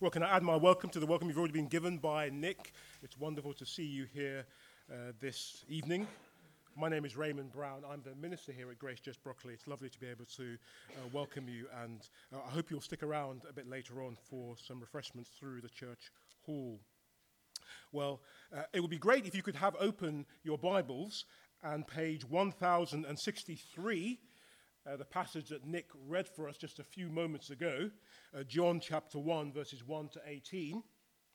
Well, can I add my welcome to the welcome you've already been given by Nick? It's wonderful to see you here this evening. My name is Raymond Brown. I'm the minister here at Grace Church Brockley. It's lovely to be able to welcome you, and I hope you'll stick around a bit later on for some refreshments through the church hall. Well, it would be great if you could have open your Bibles and page 1063, the passage that Nick read for us just a few moments ago, John chapter 1, verses 1 to 18.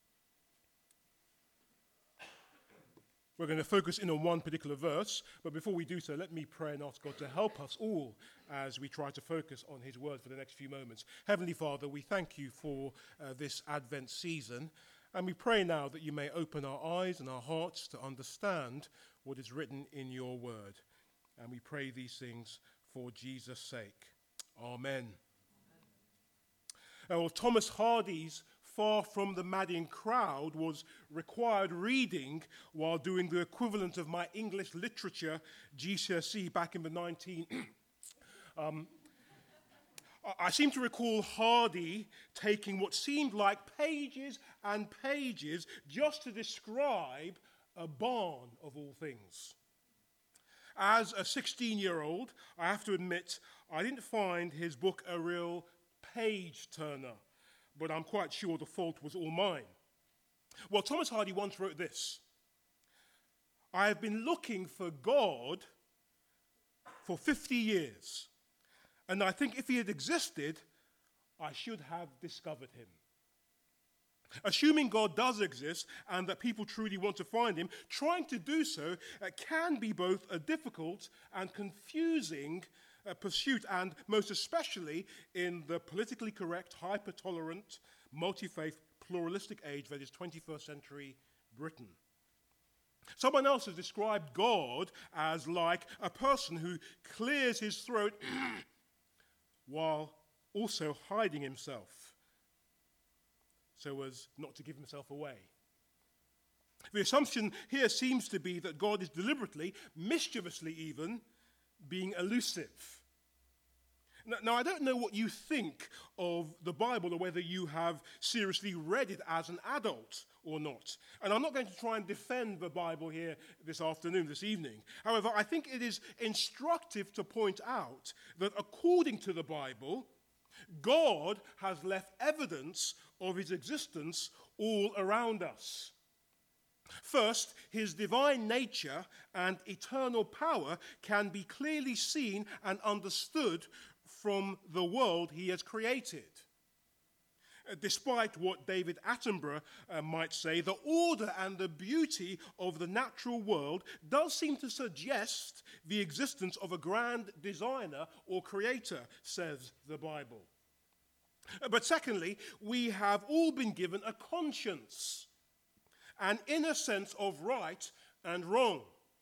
We're going to focus in on one particular verse, but before we do so, let me pray and ask God to help us all as we try to focus on his word for the next few moments. Heavenly Father, we thank you for this Advent season, and we pray now that you may open our eyes and our hearts to understand what is written in your word. And we pray these things for Jesus' sake. Amen. Well, Thomas Hardy's Far from the Madding Crowd was required reading while doing the equivalent of my English literature GCSE back in the I seem to recall Hardy taking what seemed like pages and pages just to describe a barn of all things. As a 16-year-old, I have to admit, I didn't find his book a real page-turner, but I'm quite sure the fault was all mine. Well, Thomas Hardy once wrote this: I have been looking for God for 50 years, and I think if he had existed, I should have discovered him. Assuming God does exist and that people truly want to find him, trying to do so can be both a difficult and confusing pursuit, and most especially in the politically correct, hyper-tolerant, multi-faith, pluralistic age that is 21st century Britain. Someone else has described God as like a person who clears his throat while also hiding himself, so as not to give himself away. The assumption here seems to be that God is deliberately, mischievously even, being elusive. Now, I don't know what you think of the Bible or whether you have seriously read it as an adult or not. And I'm not going to try and defend the Bible here this evening. However, I think it is instructive to point out that according to the Bible, God has left evidence of his existence all around us. First, his divine nature and eternal power can be clearly seen and understood from the world he has created. Despite what David Attenborough might say, the order and the beauty of the natural world does seem to suggest the existence of a grand designer or creator, says the Bible. But secondly, we have all been given a conscience, an inner sense of right and wrong.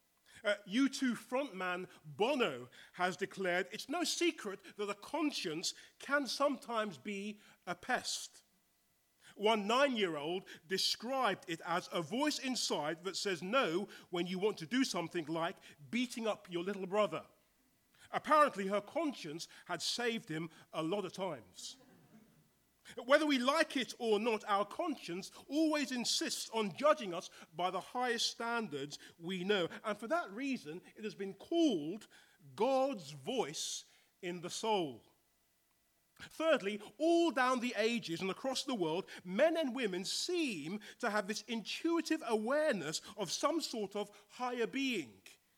U2 frontman Bono has declared it's no secret that a conscience can sometimes be a pest. One 9-year-old described it as a voice inside that says no when you want to do something like beating up your little brother. Apparently her conscience had saved him a lot of times. Whether we like it or not, our conscience always insists on judging us by the highest standards we know. And for that reason, it has been called God's voice in the soul. Thirdly, all down the ages and across the world, men and women seem to have this intuitive awareness of some sort of higher being.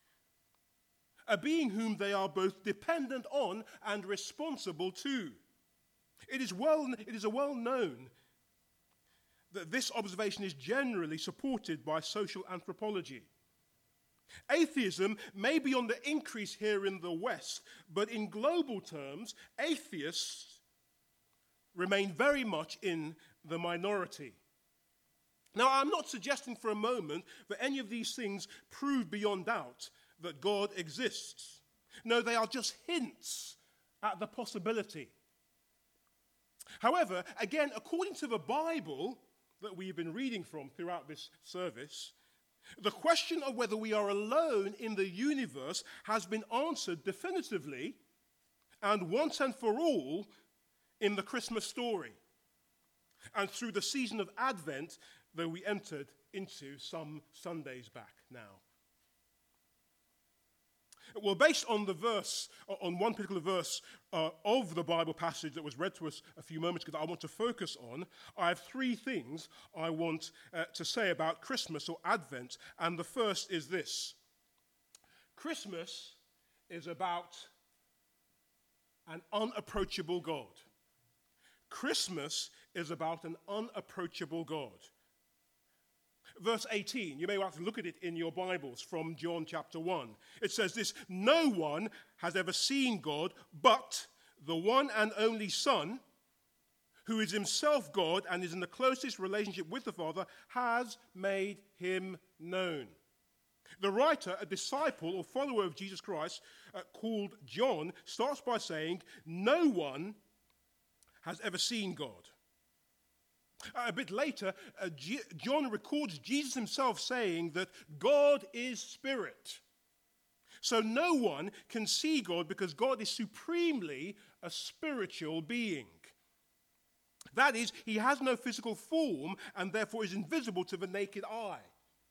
A being whom they are both dependent on and responsible to. It is well known that this observation is generally supported by social anthropology. Atheism may be on the increase here in the West, but in global terms, atheists remain very much in the minority. Now, I'm not suggesting for a moment that any of these things prove beyond doubt that God exists. No, they are just hints at the possibility. However, again, according to the Bible that we've been reading from throughout this service, the question of whether we are alone in the universe has been answered definitively and once and for all in the Christmas story. and through the season of Advent that we entered into some Sundays back now. Well, based on the verse, on one particular verse of the Bible passage that was read to us a few moments ago that I want to focus on, I have three things I want to say about Christmas or Advent. And the first is this: Christmas is about an unapproachable God. Christmas is about an unapproachable God. Verse 18, you may want to look at it in your Bibles from John chapter 1. It says this: no one has ever seen God, but the one and only Son, who is himself God and is in the closest relationship with the Father, has made him known. The writer, a disciple or follower of Jesus Christ, called John, starts by saying, no one has ever seen God. A bit later, John records Jesus himself saying that God is spirit. So no one can see God because God is supremely a spiritual being. That is, he has no physical form and therefore is invisible to the naked eye.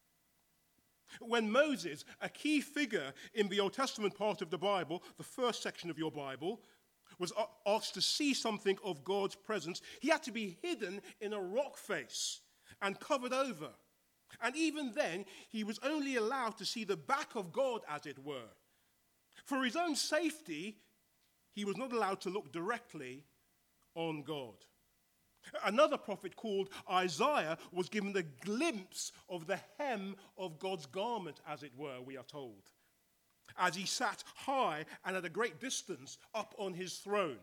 When Moses, a key figure in the Old Testament part of the Bible, the first section of your Bible, was asked to see something of God's presence, he had to be hidden in a rock face and covered over. And even then, he was only allowed to see the back of God, as it were. For his own safety, he was not allowed to look directly on God. Another prophet called Isaiah was given a glimpse of the hem of God's garment, as it were, we are told, as he sat high and at a great distance up on his throne.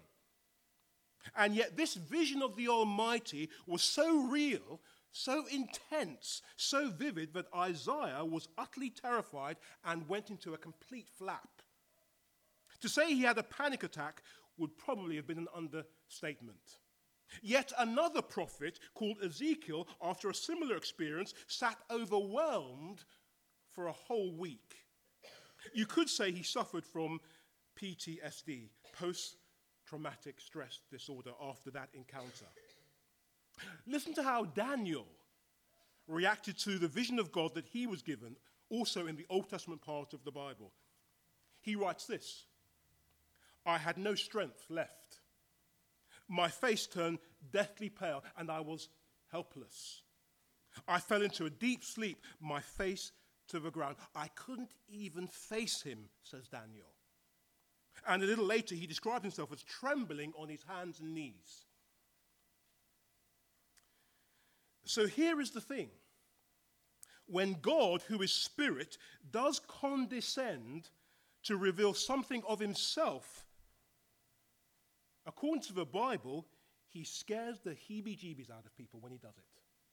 And yet this vision of the Almighty was so real, so intense, so vivid that Isaiah was utterly terrified and went into a complete flap. To say he had a panic attack would probably have been an understatement. Yet another prophet called Ezekiel, after a similar experience, sat overwhelmed for a whole week. You could say he suffered from PTSD, post-traumatic stress disorder, after that encounter. Listen to how Daniel reacted to the vision of God that he was given, also in the Old Testament part of the Bible. He writes this: I had no strength left. My face turned deathly pale, and I was helpless. I fell into a deep sleep, my face to the ground. I couldn't even face him, says Daniel. And a little later, he described himself as trembling on his hands and knees. So here is the thing. When God, who is spirit, does condescend to reveal something of himself, according to the Bible, he scares the heebie-jeebies out of people when he does it.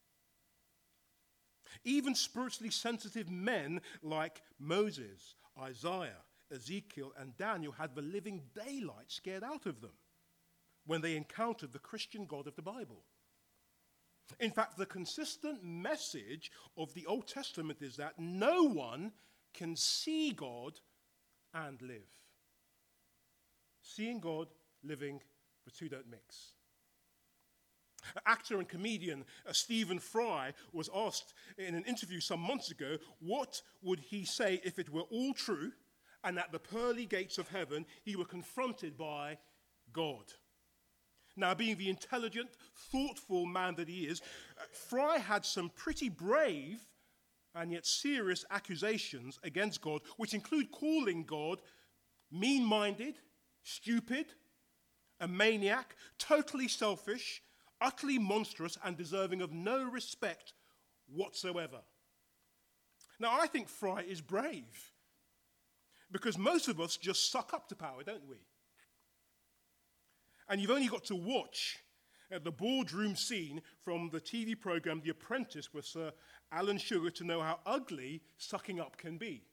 Even spiritually sensitive men like Moses, Isaiah, Ezekiel, and Daniel had the living daylight scared out of them when they encountered the Christian God of the Bible. In fact, the consistent message of the Old Testament is that no one can see God and live. Seeing God, living, the two don't mix. Actor and comedian Stephen Fry was asked in an interview some months ago, what would he say if it were all true and at the pearly gates of heaven he were confronted by God? Now, being the intelligent, thoughtful man that he is, Fry had some pretty brave and yet serious accusations against God, which include calling God mean-minded, stupid, a maniac, totally selfish, utterly monstrous, and deserving of no respect whatsoever. Now, I think Fry is brave, because most of us just suck up to power, don't we? And you've only got to watch the boardroom scene from the TV program The Apprentice with Sir Alan Sugar to know how ugly sucking up can be.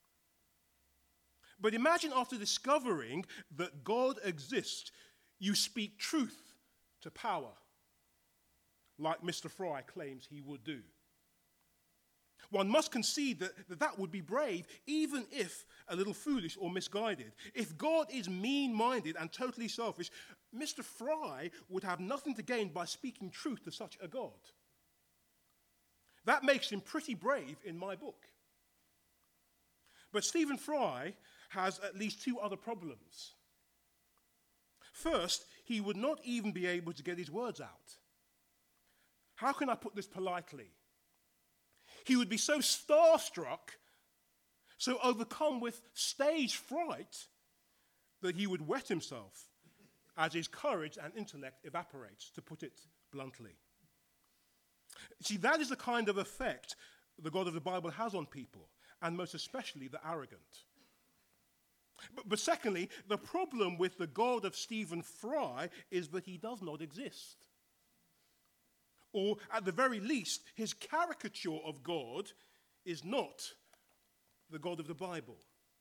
But imagine after discovering that God exists, you speak truth to power, like Mr. Fry claims he would do. One must concede that would be brave, even if a little foolish or misguided. If God is mean-minded and totally selfish, Mr. Fry would have nothing to gain by speaking truth to such a God. That makes him pretty brave in my book. But Stephen Fry has at least two other problems. First, he would not even be able to get his words out. How can I put this politely? He would be so starstruck, so overcome with stage fright, that he would wet himself as his courage and intellect evaporates, to put it bluntly. See, that is the kind of effect the God of the Bible has on people, and most especially the arrogant. But secondly, the problem with the God of Stephen Fry is that he does not exist. Or, at the very least, his caricature of God is not the God of the Bible.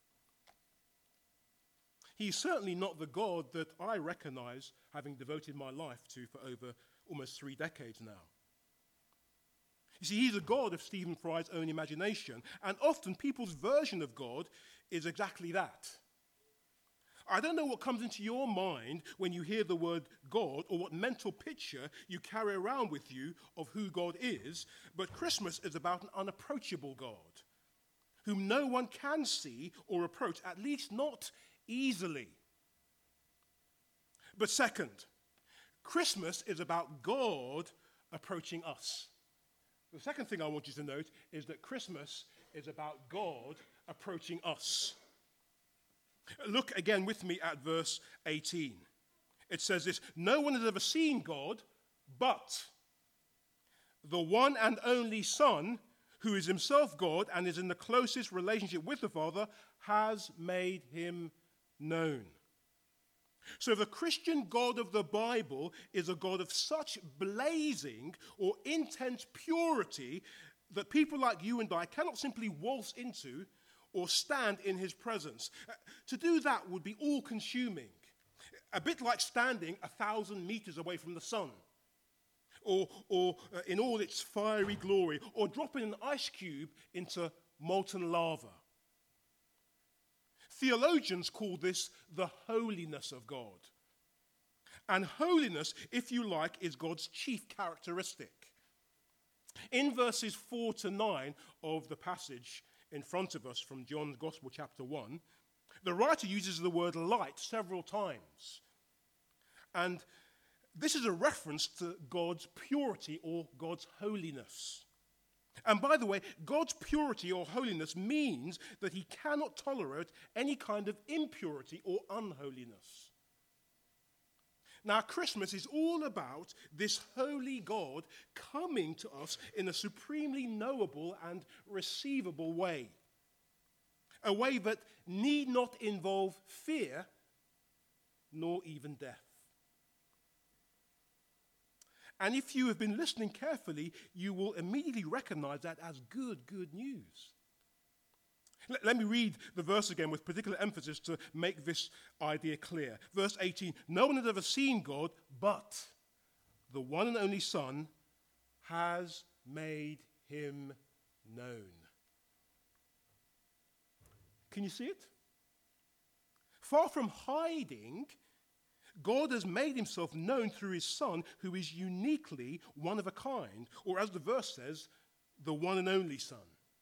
He's certainly not the God that I recognize, having devoted my life to for over almost 3 decades now. You see, he's a God of Stephen Fry's own imagination, and often people's version of God is exactly that. I don't know what comes into your mind when you hear the word God, or what mental picture you carry around with you of who God is, but Christmas is about an unapproachable God, whom no one can see or approach, at least not easily. But second, Christmas is about God approaching us. The second thing I want you to note is that Christmas is about God approaching us. Look again with me at verse 18. It says this: "No one has ever seen God, but the one and only Son, who is himself God and is in the closest relationship with the Father, has made him known." So the Christian God of the Bible is a God of such blazing or intense purity that people like you and I cannot simply waltz into or stand in his presence. To do that would be all-consuming, a bit like standing 1,000 meters away from the sun, or in all its fiery glory, or dropping an ice cube into molten lava. Theologians call this the holiness of God. And holiness, if you like, is God's chief characteristic. In verses 4 to 9 of the passage in front of us from John's Gospel, chapter 1, the writer uses the word light several times. And this is a reference to God's purity or God's holiness. And by the way, God's purity or holiness means that he cannot tolerate any kind of impurity or unholiness. Now, Christmas is all about this holy God coming to us in a supremely knowable and receivable way. A way that need not involve fear, nor even death. And if you have been listening carefully, you will immediately recognize that as good news. Let me read the verse again with particular emphasis to make this idea clear. Verse 18, "No one has ever seen God, but the one and only Son has made him known." Can you see it? Far from hiding, God has made himself known through his Son, who is uniquely one of a kind, or as the verse says, the one and only Son.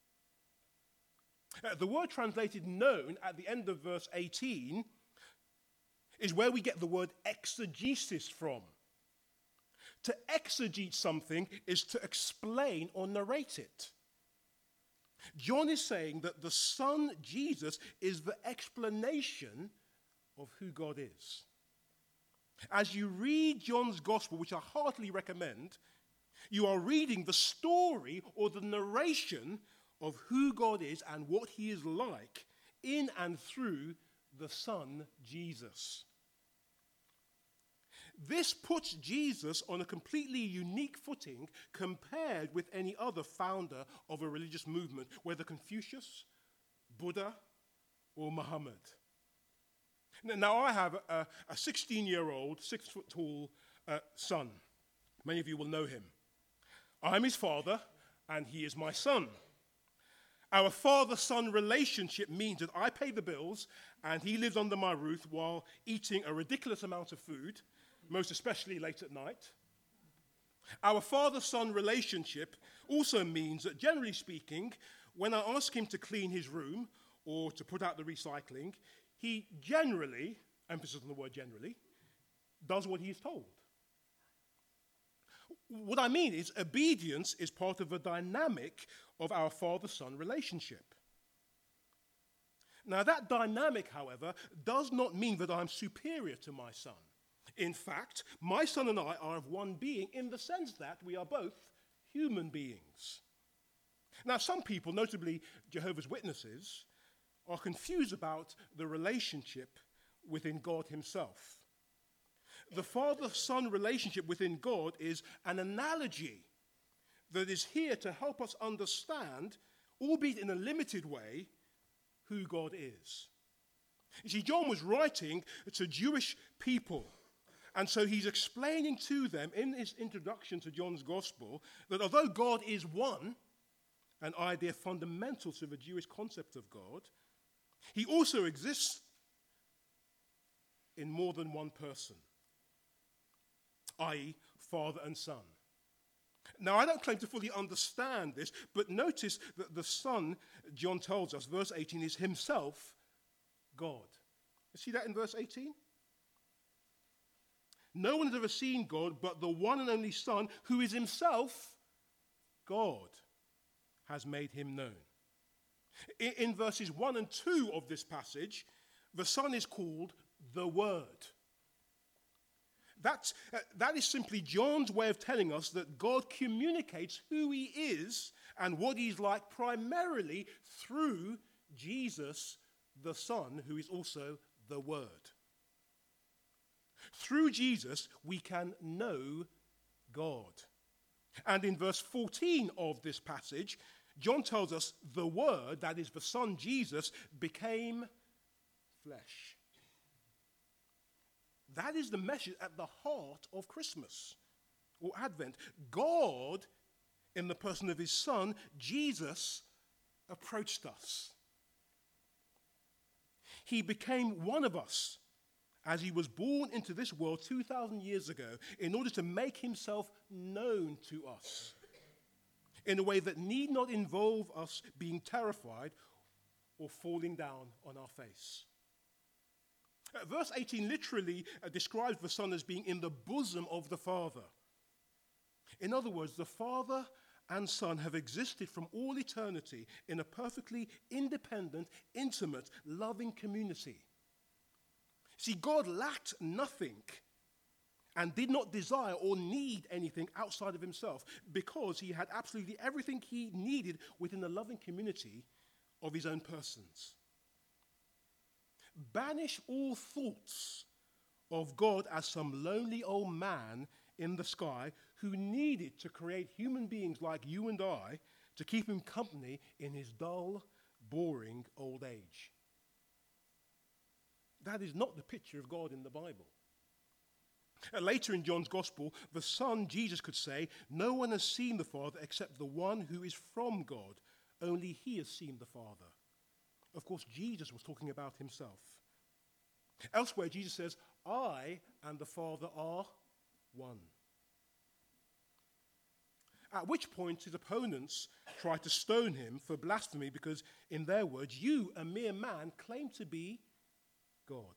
The word translated known at the end of verse 18 is where we get the word exegesis from. To exegete something is to explain or narrate it. John is saying that the Son, Jesus, is the explanation of who God is. As you read John's Gospel, which I heartily recommend, you are reading the story or the narration of who God is and what he is like in and through the Son, Jesus. This puts Jesus on a completely unique footing compared with any other founder of a religious movement, whether Confucius, Buddha, or Muhammad. Now, I have a 16-year-old, 6-foot-tall son. Many of you will know him. I'm his father, and he is my son. Our father-son relationship means that I pay the bills, and he lives under my roof while eating a ridiculous amount of food, most especially late at night. Our father-son relationship also means that, generally speaking, when I ask him to clean his room or to put out the recycling, he generally, emphasis on the word generally, does what he is told. What I mean is, obedience is part of the dynamic of our father-son relationship. Now, that dynamic, however, does not mean that I'm superior to my son. In fact, my son and I are of one being in the sense that we are both human beings. Now, some people, notably Jehovah's Witnesses, are confused about the relationship within God himself. The father-son relationship within God is an analogy that is here to help us understand, albeit in a limited way, who God is. You see, John was writing to Jewish people, and so he's explaining to them in his introduction to John's gospel that although God is one, an idea fundamental to the Jewish concept of God, he also exists in more than one person, i.e., Father and Son. Now, I don't claim to fully understand this, but notice that the Son, John tells us, verse 18, is himself God. You see that in verse 18? No one has ever seen God, but the one and only Son, who is himself God, has made him known. In verses 1 and 2 of this passage, the Son is called the Word. That is simply John's way of telling us that God communicates who he is and what he's like primarily through Jesus, the Son, who is also the Word. Through Jesus, we can know God. And in verse 14 of this passage, John tells us the Word, that is the Son Jesus, became flesh. That is the message at the heart of Christmas or Advent. God, in the person of his Son, Jesus, approached us. He became one of us as he was born into this world 2,000 years ago in order to make himself known to us in a way that need not involve us being terrified or falling down on our face. Verse 18 literally describes the Son as being in the bosom of the Father. In other words, the Father and Son have existed from all eternity in a perfectly independent, intimate, loving community. See, God lacked nothing and did not desire or need anything outside of himself because he had absolutely everything he needed within the loving community of his own persons. Banish all thoughts of God as some lonely old man in the sky who needed to create human beings like you and I to keep him company in his dull, boring old age. That is not the picture of God in the Bible. Later in John's Gospel, the Son, Jesus, could say, "No one has seen the Father except the one who is from God. Only he has seen the Father." Of course, Jesus was talking about himself. Elsewhere, Jesus says, "I and the Father are one." At which point his opponents tried to stone him for blasphemy because, in their words, you, a mere man, claim to be God.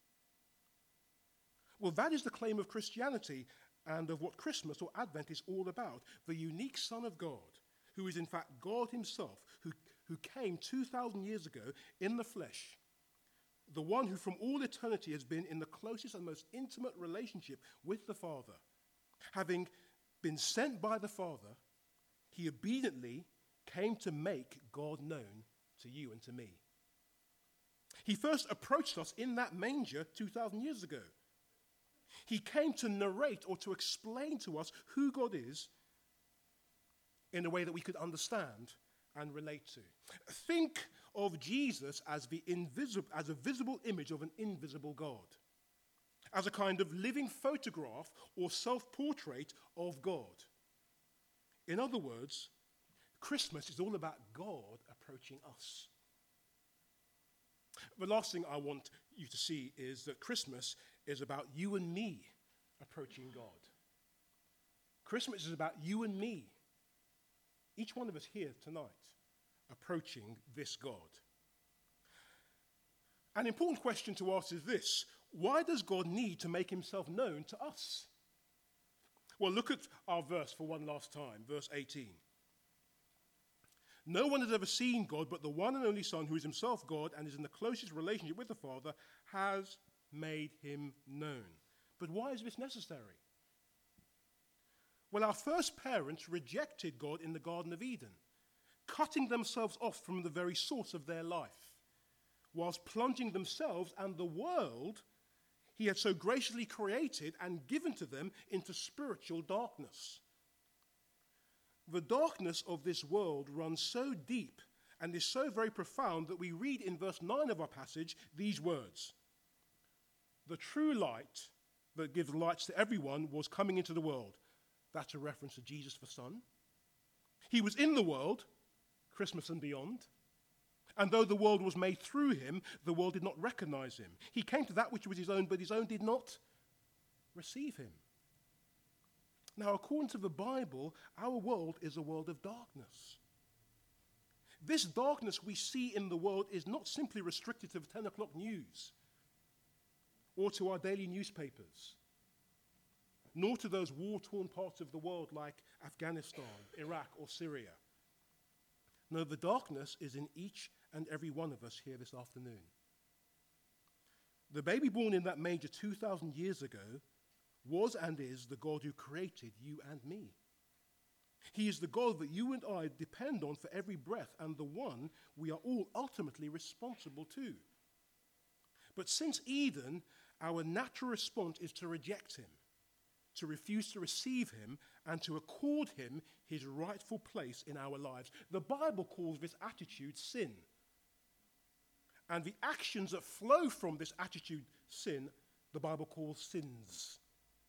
Well, that is the claim of Christianity and of what Christmas or Advent is all about. The unique Son of God, who is in fact God himself, who came 2,000 years ago in the flesh, the one who from all eternity has been in the closest and most intimate relationship with the Father. Having been sent by the Father, he obediently came to make God known to you and to me. He first approached us in that manger 2,000 years ago. He came to narrate or to explain to us who God is in a way that we could understand and relate to. Think of Jesus as a visible image of an invisible God, as a kind of living photograph or self-portrait of God. In other words, Christmas is all about God approaching us. The last thing I want you to see is that Christmas is about you and me approaching God. Christmas is about you and me, each one of us here tonight, approaching this God. An important question to ask is this: why does God need to make himself known to us? Well, look at our verse for one last time, verse 18. No one has ever seen God, but the one and only Son, who is himself God and is in the closest relationship with the Father, has made him known. But why is this necessary? Well, our first parents rejected God in the Garden of Eden, cutting themselves off from the very source of their life, whilst plunging themselves and the world he had so graciously created and given to them into spiritual darkness. The darkness of this world runs so deep and is so very profound that we read in verse 9 of our passage these words: "The true light that gives light to everyone was coming into the world." That's a reference to Jesus the Son. He was in the world, Christmas and beyond. And though the world was made through him, the world did not recognize him. He came to that which was his own, but his own did not receive him. Now, according to the Bible, our world is a world of darkness. This darkness we see in the world is not simply restricted to the 10 o'clock news or to our daily newspapers, nor to those war-torn parts of the world like Afghanistan, Iraq, or Syria. No, the darkness is in each and every one of us here this afternoon. The baby born in that manger 2,000 years ago was and is the God who created you and me. He is the God that you and I depend on for every breath, and the one we are all ultimately responsible to. But since Eden, our natural response is to reject him, to refuse to receive him, and to accord him his rightful place in our lives. The Bible calls this attitude sin. And the actions that flow from this attitude, sin, the Bible calls sins.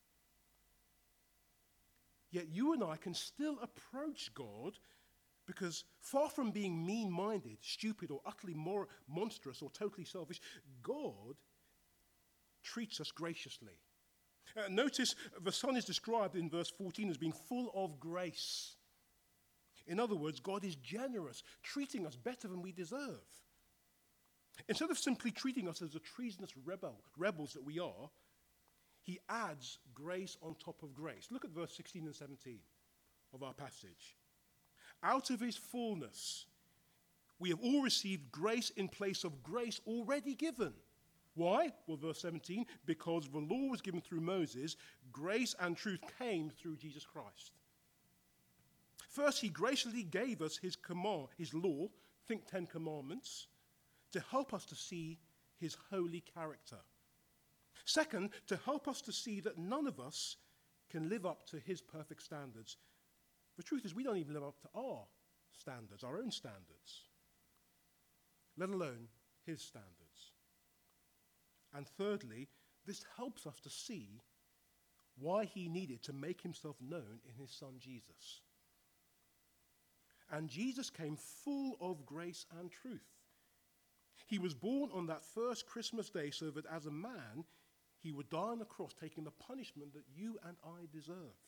Yet you and I can still approach God because far from being mean-minded, stupid, or utterly monstrous or totally selfish, God treats us graciously. Notice the Son is described in verse 14 as being full of grace. In other words, God is generous, treating us better than we deserve. Instead of simply treating us as the treasonous rebels that we are, he adds grace on top of grace. Look at verse 16 and 17 of our passage. Out of his fullness, we have all received grace in place of grace already given. Why? Well, verse 17, because the law was given through Moses, grace and truth came through Jesus Christ. First, he graciously gave us his command, his law, think 10 commandments, to help us to see his holy character. Second, to help us to see that none of us can live up to his perfect standards. The truth is, we don't even live up to our standards, our own standards, let alone his standards. And thirdly, this helps us to see why he needed to make himself known in his Son Jesus. And Jesus came full of grace and truth. He was born on that first Christmas day so that as a man, he would die on the cross, taking the punishment that you and I deserved,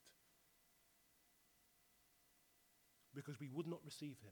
because we would not receive him.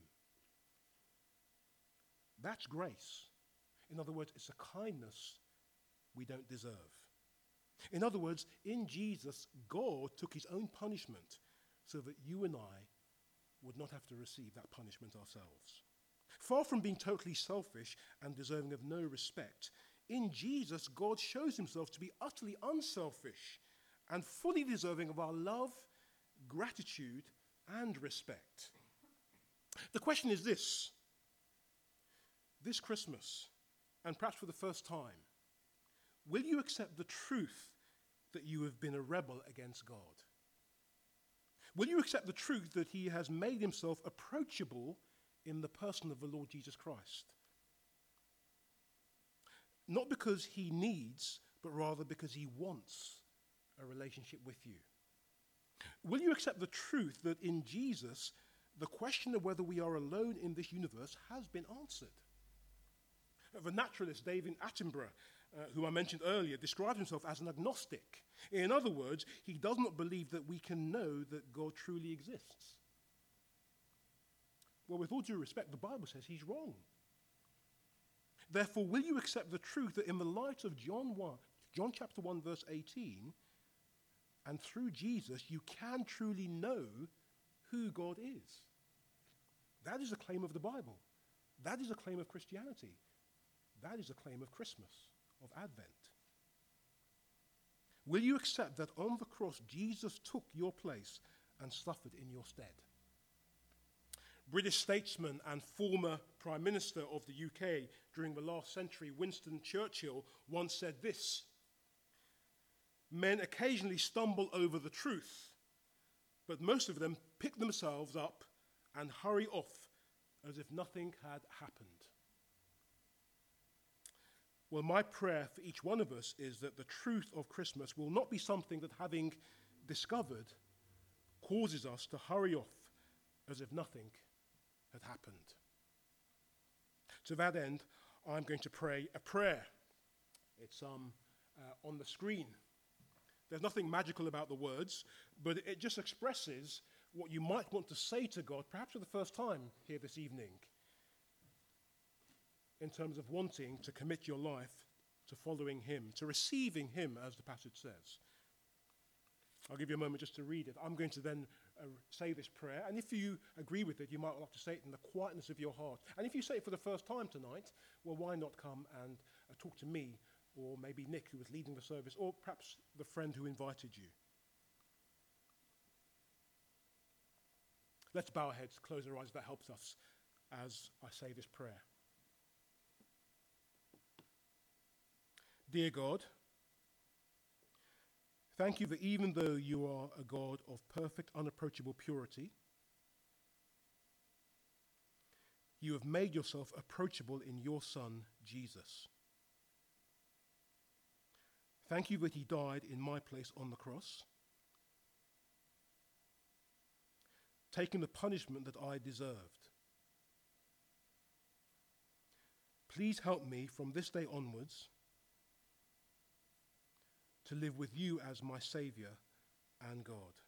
That's grace. In other words, it's a kindness we don't deserve. In other words, in Jesus, God took his own punishment so that you and I would not have to receive that punishment ourselves. Far from being totally selfish and deserving of no respect, in Jesus, God shows himself to be utterly unselfish and fully deserving of our love, gratitude, and respect. The question is this Christmas, and perhaps for the first time, will you accept the truth that you have been a rebel against God? Will you accept the truth that he has made himself approachable in the person of the Lord Jesus Christ? Not because he needs, but rather because he wants a relationship with you. Will you accept the truth that in Jesus, the question of whether we are alone in this universe has been answered? The naturalist David Attenborough who I mentioned earlier, describes himself as an agnostic. In other words, he does not believe that we can know that God truly exists. Well, with all due respect, the Bible says he's wrong. Therefore, will you accept the truth that in the light of John chapter 1, verse 18, and through Jesus, you can truly know who God is? That is a claim of the Bible. That is a claim of Christianity. That is a claim of Christmas, of Advent. Will you accept that on the cross, Jesus took your place and suffered in your stead? British statesman and former Prime Minister of the UK during the last century, Winston Churchill, once said this: "Men occasionally stumble over the truth, but most of them pick themselves up and hurry off as if nothing had happened." Well, my prayer for each one of us is that the truth of Christmas will not be something that, having discovered, causes us to hurry off as if nothing had happened. To that end, I'm going to pray a prayer. It's on the screen. There's nothing magical about the words, but it just expresses what you might want to say to God, perhaps for the first time here this evening, in terms of wanting to commit your life to following him, to receiving him, as the passage says. I'll give you a moment just to read it. I'm going to then say this prayer, and if you agree with it, you might like to say it in the quietness of your heart. And if you say it for the first time tonight, well, why not come and talk to me, or maybe Nick, who was leading the service, or perhaps the friend who invited you. Let's bow our heads, close our eyes. That helps us as I say this prayer. Dear God, thank you that even though you are a God of perfect, unapproachable purity, you have made yourself approachable in your Son, Jesus. Thank you that he died in my place on the cross, taking the punishment that I deserved. Please help me from this day onwards to live with you as my Saviour and God.